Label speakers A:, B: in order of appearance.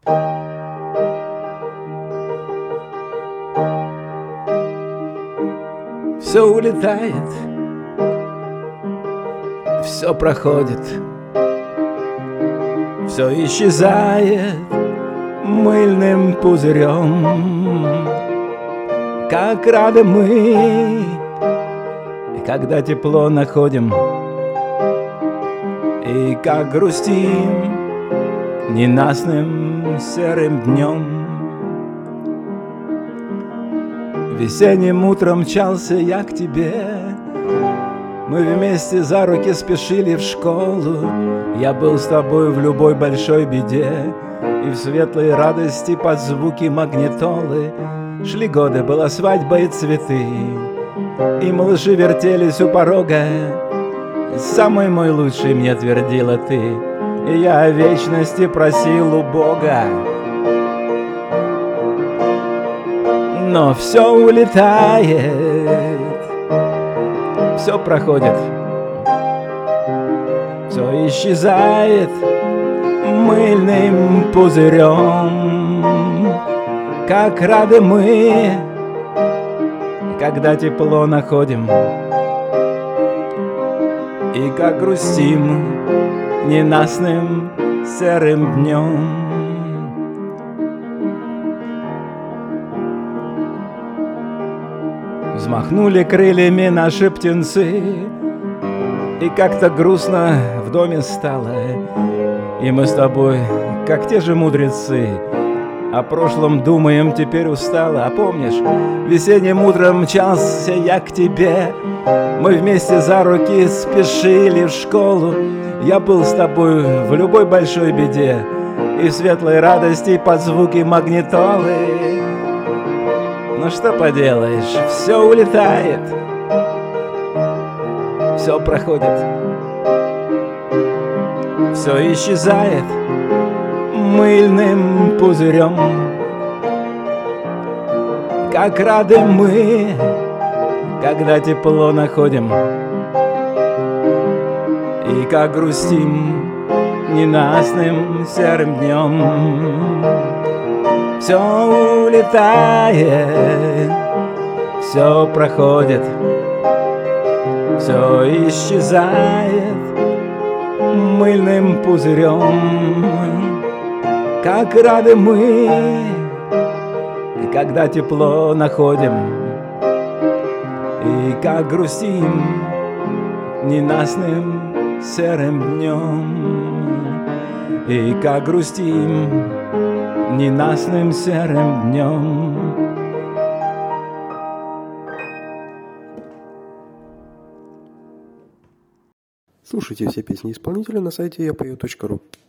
A: Все улетает, все проходит, все исчезает мыльным пузырем. Как рады мы, когда тепло находим, и как грустим ненастным серым днем. Весенним утром мчался я к тебе, мы вместе за руки спешили в школу. Я был с тобой в любой большой беде, и в светлой радости под звуки магнитолы. Шли годы, была свадьба и цветы, и малыши вертелись у порога. Самый мой лучший, мне твердила ты, и я о вечности просил у Бога. Но все улетает, все проходит, все исчезает мыльным пузырем. Как рады мы, когда тепло находим, и как грустим ненастным серым днем. Взмахнули крыльями наши птенцы, и как-то грустно в доме стало. И мы с тобой, как те же мудрецы, о прошлом думаем теперь устало. А помнишь, весенним утром мчался я к тебе, мы вместе за руки спешили в школу. Я был с тобой в любой большой беде, и в светлой радости под звуки магнитолы. Ну что поделаешь, все улетает, все проходит, все исчезает мыльным пузырем. Как рады мы, когда тепло находим, и как грустим ненастным серым днем. Все улетает, все проходит, все исчезает мыльным пузырем. Как рады мы, когда тепло находим, и как грустим ненастным серым днем. И как грустим ненастным серым днем.
B: Слушайте все песни исполнителя на сайте yapою.ru.